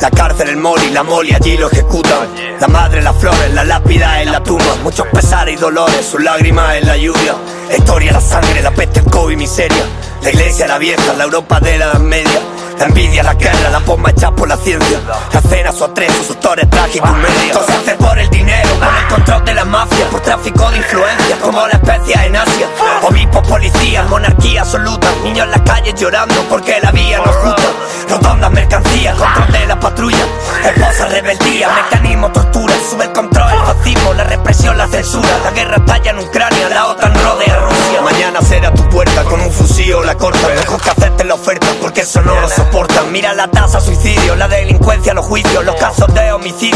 La cárcel, el mori, la moli, allí lo ejecutan. La madre, las flores, la lápida en la tumba. Muchos pesares y dolores, sus lágrimas en la lluvia. La historia, la sangre, la peste, el COVID, miseria. La iglesia, la vieja, la Europa de la Edad Media. La envidia, la guerra, la pompa hecha por la ciencia. La cena, su atrezo, sus torres trágicos, media. Todo se hace por el dinero, por el control de la mafia, por tráfico de influencias, como la especia en Asia. Obispos, policías, monarquía absoluta. Niños en las calles llorando porque la vía no es justa. Rotondas, mercancías, control de la patrulla. Esposa, rebeldía, mecanismo, tortura. Sube el control, el fascismo, la represión, la censura. La guerra estalla en Ucrania, la OTAN rodea a Rusia. Mañana será tu puerta con un fusil o la corta. Mejor que hacerte la oferta porque eso no lo soportan. Mira la tasa suicidio, la delincuencia, los juicios, los casos de homicidio.